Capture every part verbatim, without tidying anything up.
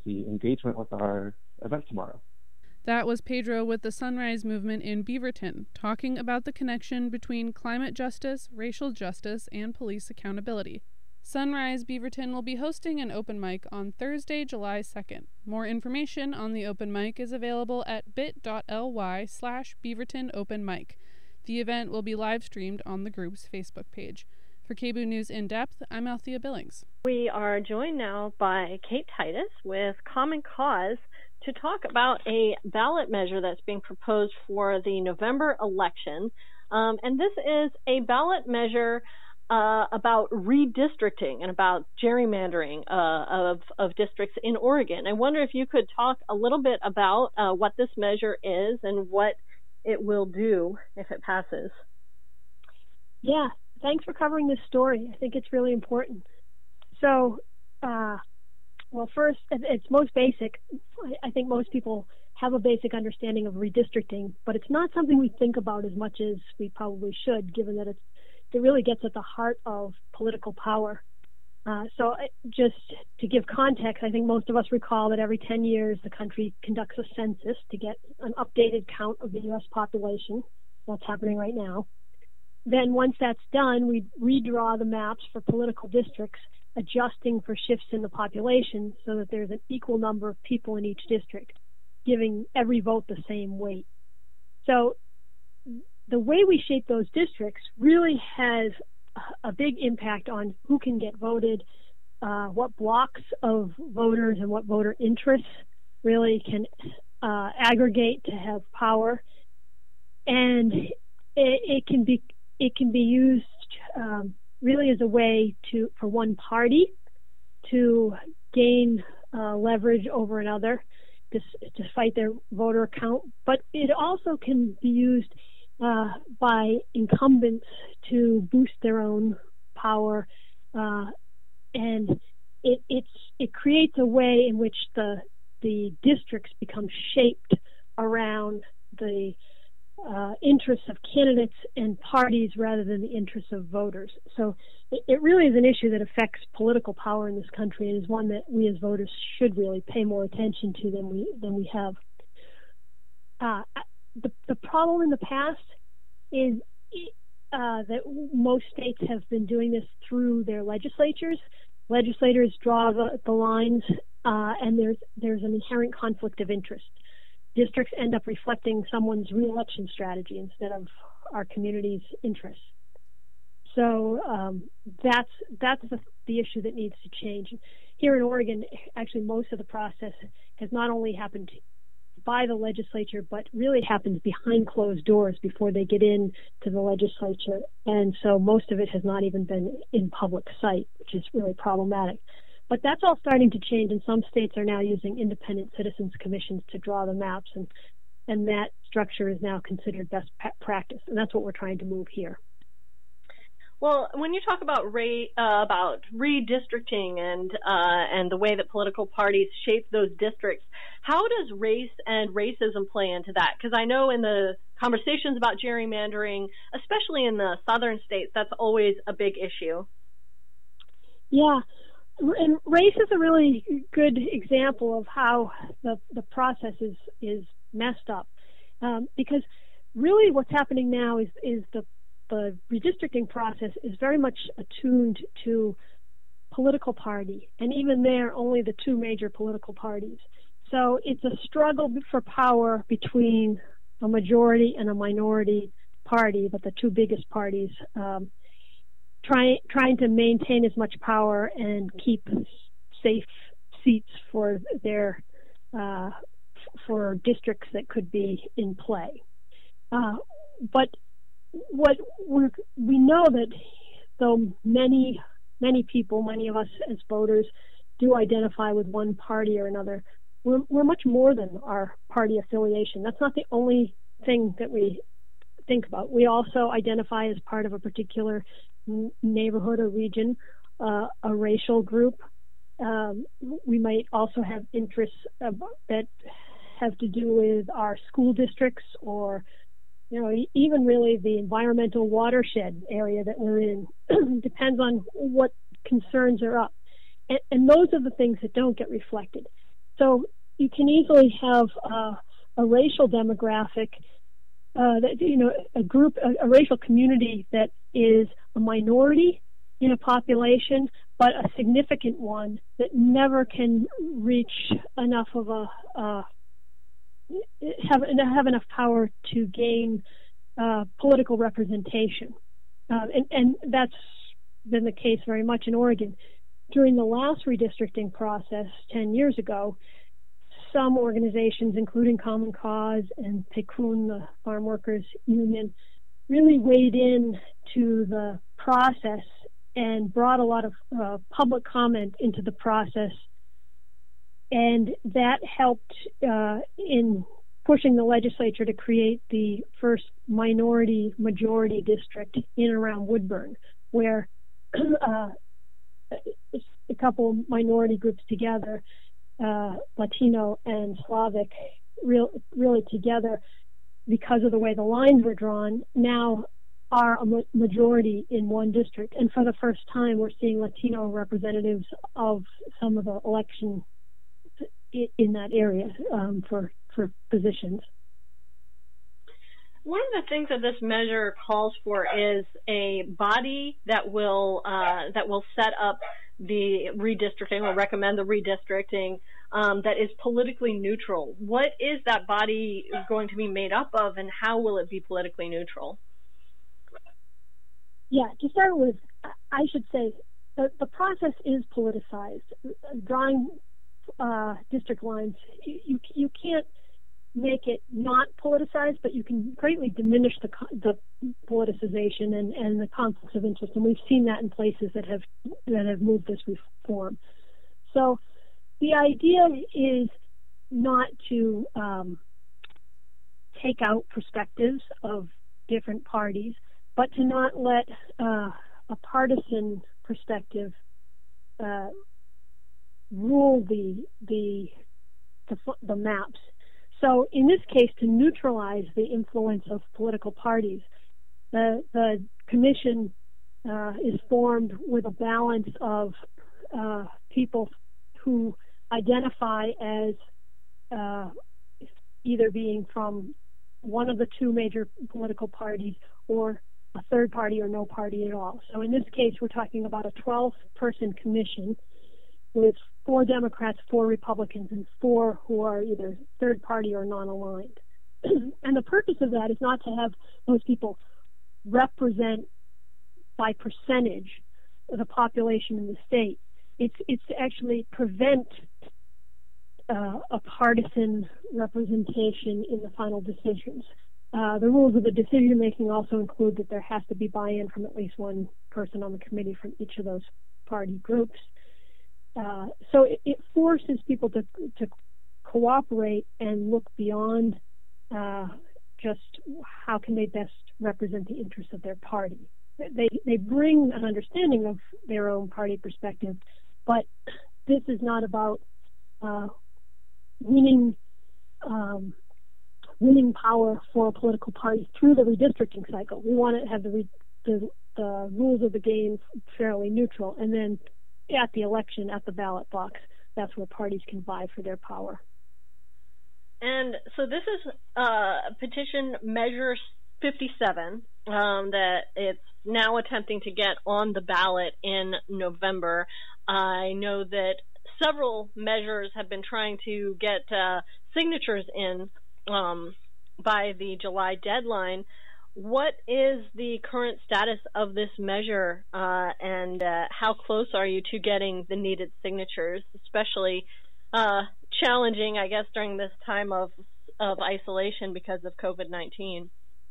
see engagement with our event tomorrow. That was Pedro with the Sunrise Movement in Beaverton, talking about the connection between climate justice, racial justice, and police accountability. Sunrise Beaverton will be hosting an open mic on Thursday, July second. More information on the open mic is available at bit.ly slash Beaverton Open Mic. The event will be live streamed on the group's Facebook page. For K B O O News In Depth, I'm Althea Billings. We are joined now by Kate Titus with Common Cause to talk about a ballot measure that's being proposed for the November election. Um, and this is a ballot measure uh, about redistricting and about gerrymandering uh, of, of districts in Oregon. I wonder if you could talk a little bit about uh, what this measure is and what it will do if it passes. Yeah, thanks for covering this story. I think it's really important. So, uh, well, first, at its most basic, I think most people have a basic understanding of redistricting, but it's not something we think about as much as we probably should, given that it's, it really gets at the heart of political power. Uh, so just to give context, I think most of us recall that every ten years the country conducts a census to get an updated count of the U S population. That's happening right now. Then once that's done, we redraw the maps for political districts, adjusting for shifts in the population so that there's an equal number of people in each district, giving every vote the same weight. So the way we shape those districts really has a big impact on who can get voted, uh, what blocks of voters and what voter interests really can uh, aggregate to have power. And it, it can be it can be used um, really as a way to for one party to gain uh, leverage over another to, to fight their voter count, but it also can be used uh, by incumbents to boost their own power, uh, and it it's it creates a way in which the the districts become shaped around the Uh, interests of candidates and parties rather than the interests of voters. So it, it really is an issue that affects political power in this country and is one that we as voters should really pay more attention to than we than we have. Uh, the, the problem in the past is uh, that most states have been doing this through their legislatures. Legislators draw the, the lines, uh, and there's there's an inherent conflict of interest. Districts end up reflecting someone's reelection strategy instead of our community's interests. So um, that's that's the, the issue that needs to change. Here in Oregon, actually, most of the process has not only happened by the legislature, but really happens behind closed doors before they get in to the legislature. And so most of it has not even been in public sight, which is really problematic. But that's all starting to change, and some states are now using independent citizens commissions to draw the maps, and and that structure is now considered best practice, and that's what we're trying to move here. Well, when you talk about re, uh, about redistricting and uh, and the way that political parties shape those districts, how does race and racism play into that? Because I know in the conversations about gerrymandering, especially in the southern states, that's always a big issue. Yeah. And race is a really good example of how the, the process is, is messed up. Um, because really what's happening now is, is the, the redistricting process is very much attuned to political party. And even there, only the two major political parties. So it's a struggle for power between a majority and a minority party, but the two biggest parties um, Trying trying to maintain as much power and keep safe seats for their uh, for districts that could be in play. Uh, but what we we know that though many many people, many of us as voters, do identify with one party or another, we're we're much more than our party affiliation. That's not the only thing that we think about. We also identify as part of a particular neighborhood or region, uh, a racial group. Um, we might also have interests uh, that have to do with our school districts, or, you know, even really the environmental watershed area that we're in. Depends on what concerns are up. And, and those are the things that don't get reflected. So you can easily have uh, a racial demographic, uh, that, you know, a group, a, a racial community that is a minority in a population, but a significant one that never can reach enough of a, uh, have, have enough power to gain uh, political representation. Uh, and, and that's been the case very much in Oregon. During the last redistricting process ten years ago, some organizations, including Common Cause and Tikkun, the Farm Workers Union, really weighed in to the process and brought a lot of uh, public comment into the process. And that helped uh, in pushing the legislature to create the first minority majority district in and around Woodburn, where uh, a couple minority groups together, uh, Latino and Slavic, real, really together, because of the way the lines were drawn, now are a ma- majority in one district. And for the first time, we're seeing Latino representatives of some of the election in, in that area um, for, for positions. One of the things that this measure calls for is a body that will uh, that will set up the redistricting or recommend the redistricting um, that is politically neutral. What is that body going to be made up of, and how will it be politically neutral? Yeah, to start with, I should say the, the process is politicized. Drawing uh, district lines, you you can't make it not politicized, but you can greatly diminish the the politicization and, and the conflicts of interest, and we've seen that in places that have that have moved this reform. So the idea is not to um, take out perspectives of different parties, but to not let uh, a partisan perspective uh, rule the the the, the maps. So in this case, to neutralize the influence of political parties, the, the commission uh, is formed with a balance of uh, people who identify as uh, either being from one of the two major political parties or a third party or no party at all. So in this case, we're talking about a twelve-person commission with four Democrats, four Republicans, and four who are either third party or non-aligned. And the purpose of that is not to have those people represent by percentage the population in the state. It's it's to actually prevent uh, a partisan representation in the final decisions. Uh, the rules of the decision making also include that there has to be buy-in from at least one person on the committee from each of those party groups. Uh, so it, it forces people to to cooperate and look beyond uh, just how can they best represent the interests of their party. They they bring an understanding of their own party perspective, but this is not about uh, winning um, winning power for a political party through the redistricting cycle. We want to have the re, the, the rules of the game fairly neutral, and then at the election, at the ballot box, that's where parties can vie for their power. And so this is uh, petition measure fifty-seven um, that it's now attempting to get on the ballot in November. I know that several measures have been trying to get uh, signatures in um, by the July deadline. What is the current status of this measure, uh, and uh, how close are you to getting the needed signatures, especially uh, challenging, I guess, during this time of, of isolation because of COVID nineteen?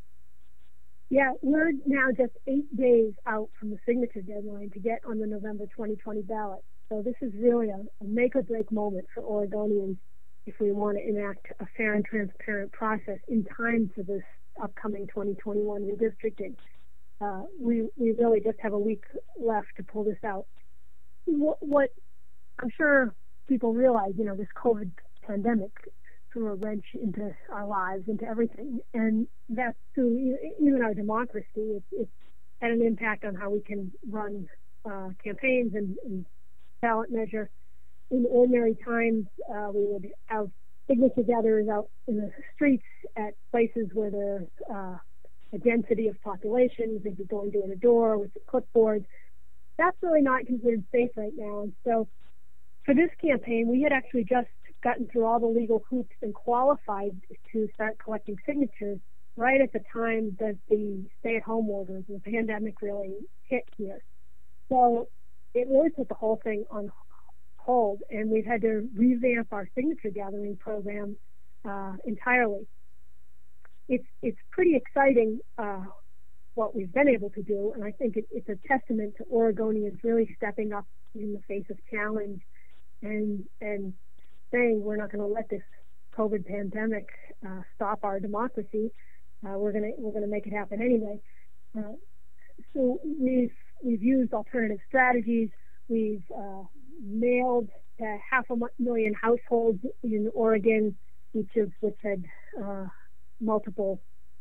Yeah, we're now just eight days out from the signature deadline to get on the November twenty twenty ballot. So this is really a, a make-or-break moment for Oregonians if we want to enact a fair and transparent process in time for this upcoming twenty twenty-one redistricting. Uh, we we really just have a week left to pull this out. What, what I'm sure people realize, you know, this COVID pandemic threw a wrench into our lives, into everything, and that's through even our democracy. It's, it's had an impact on how we can run uh, campaigns and, and ballot measure. in ordinary times, uh, we would have signature gatherers out in the streets at places where there's uh, a density of population. They'd be going door to door with clipboards. That's really not considered safe right now. And so for this campaign, we had actually just gotten through all the legal hoops and qualified to start collecting signatures right at the time that the stay-at-home orders and the pandemic really hit here. So it really put the whole thing on hold, and we've had to revamp our signature gathering program uh, entirely. It's it's pretty exciting uh, what we've been able to do, and I think it, it's a testament to Oregonians really stepping up in the face of challenge and and saying we're not going to let this COVID pandemic uh, stop our democracy. Uh, we're gonna we're gonna make it happen anyway. Uh, so we've we've used alternative strategies. We've uh, mailed to half a million households in Oregon, each of which had uh, multiple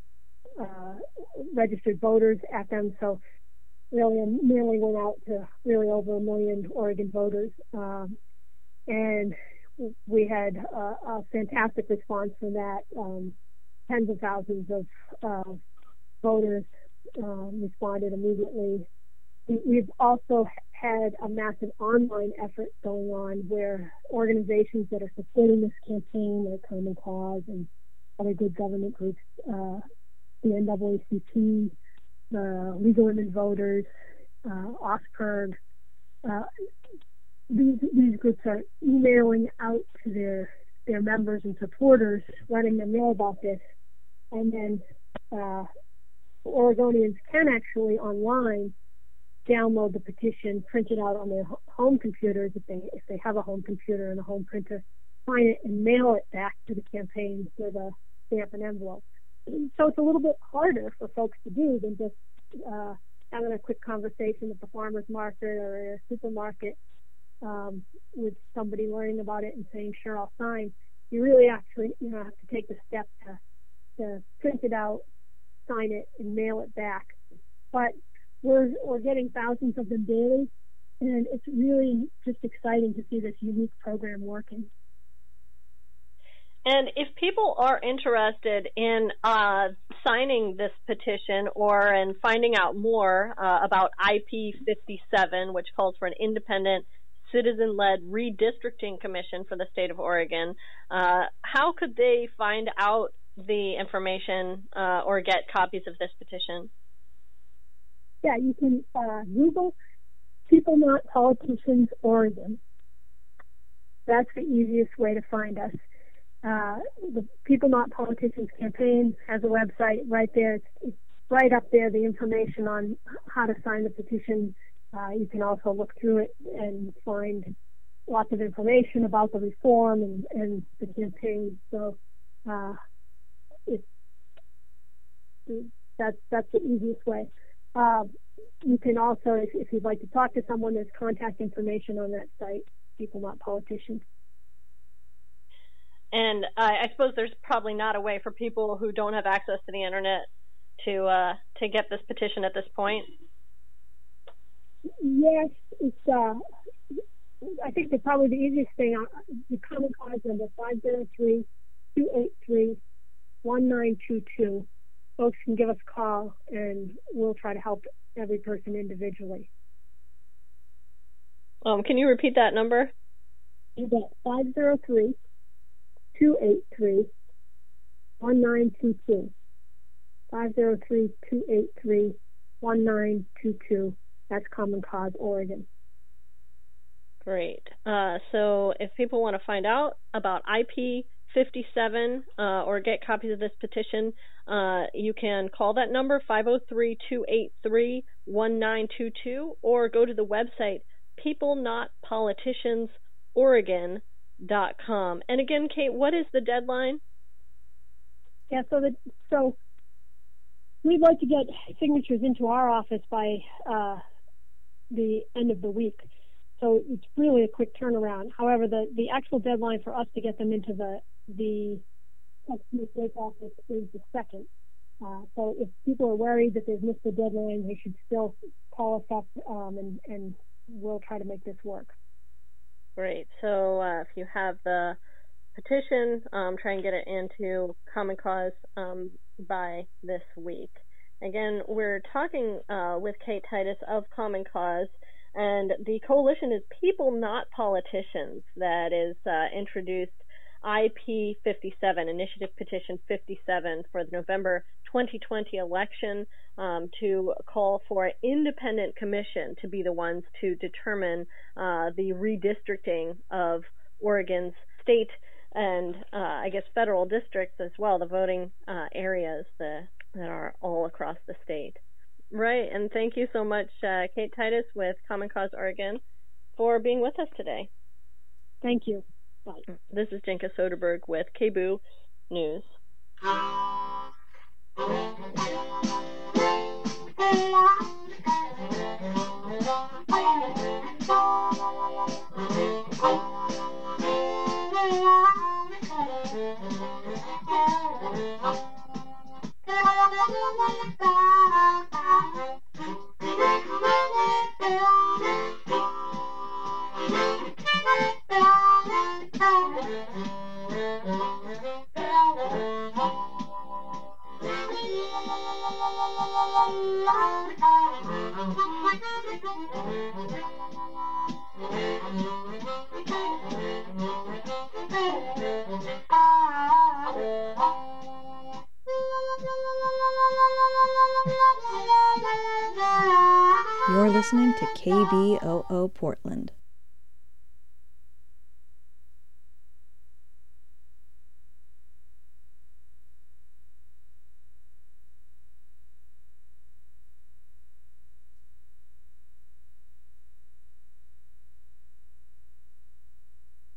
uh, registered voters at them. So really, a mailing went out to really over a million Oregon voters, um, and we had a, a fantastic response from that. Um, tens of thousands of uh, voters um, responded immediately. We've also had a massive online effort going on where organizations that are supporting this campaign, like Common Cause and other good government groups, uh, the N double A C P, the League of Women Voters, uh, OSPERG, uh, these, these groups are emailing out to their, their members and supporters, letting them know about this. And then uh, Oregonians can actually online download the petition, print it out on their home computers if they if they have a home computer and a home printer, sign it and mail it back to the campaign with a stamp and envelope. So it's a little bit harder for folks to do than just uh, having a quick conversation at the farmer's market or a supermarket um, with somebody learning about it and saying, sure, I'll sign. You really actually you know have to take the step to to print it out, sign it, and mail it back. But We're, we're getting thousands of them daily, and it's really just exciting to see this unique program working. And if people are interested in uh, signing this petition or in finding out more uh, about I P fifty-seven, which calls for an independent, citizen-led redistricting commission for the state of Oregon, uh, how could they find out the information uh, or get copies of this petition? Yeah, you can uh, Google People Not Politicians Oregon. That's the easiest way to find us. Uh, the People Not Politicians campaign has a website right there. It's, it's right up there, the information on how to sign the petition. Uh, you can also look through it and find lots of information about the reform and, and the campaign. So uh, it's, that's, that's the easiest way. Uh, you can also, if, if you'd like to talk to someone, there's contact information on that site, People Not Politicians. And uh, I suppose there's probably not a way for people who don't have access to the internet to uh, to get this petition at this point. Yes, it's. Uh, I think that probably the easiest thing. Uh, the Common Cause number five zero three, two eight three, one nine two two. Folks can give us a call, and we'll try to help every person individually. Um, can you repeat that number? You bet. five zero three, two eight three, one nine two two. five zero three, two eight three, one nine two two. That's Common Cause Oregon. Great. Uh, so if people want to find out about I P fifty-seven uh, or get copies of this petition, uh, you can call that number, five oh three, two eight three, one nine two two, or go to the website people not politicians oregon dot com. And again, Kate, what is the deadline? Yeah, so the, so we'd like to get signatures into our office by uh, the end of the week. So it's really a quick turnaround. However, the, the actual deadline for us to get them into the the customer service office is the second. Uh, so if people are worried that they've missed the deadline, they should still call us up, um, and, and we'll try to make this work. Great. So uh, if you have the petition, um, try and get it into Common Cause um, by this week. Again, we're talking uh, with Kate Titus of Common Cause, and the coalition is People Not Politicians that is uh, introduced I P fifty-seven, Initiative Petition fifty-seven, for the November twenty twenty election, um, to call for an independent commission to be the ones to determine uh, the redistricting of Oregon's state and uh, I guess federal districts as well, the voting uh, areas that, that are all across the state. Right, and thank you so much, uh, Kate Titus with Common Cause Oregon, for being with us today. Thank you. Bye. This is Jenka Soderberg with K B O O News. You're listening to K B O O Portland.